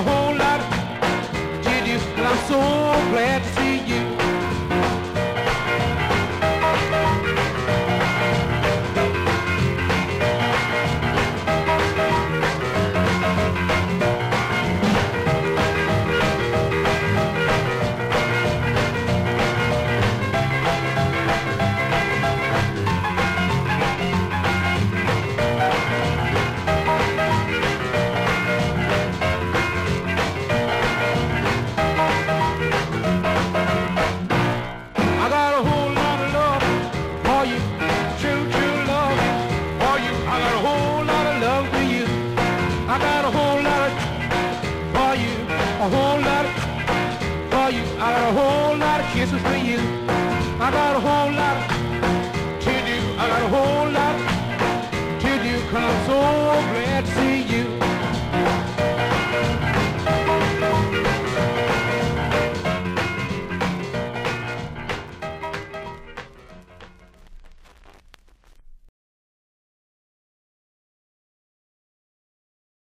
whole lot to do, and I'm so glad to see you. I got a whole lot of love for you, true, true love for you. I got a whole lot of love for you. I got a whole lot for you, a whole lot for you. I got a whole lot of kisses for you. I got a whole lot to do. I got a whole lot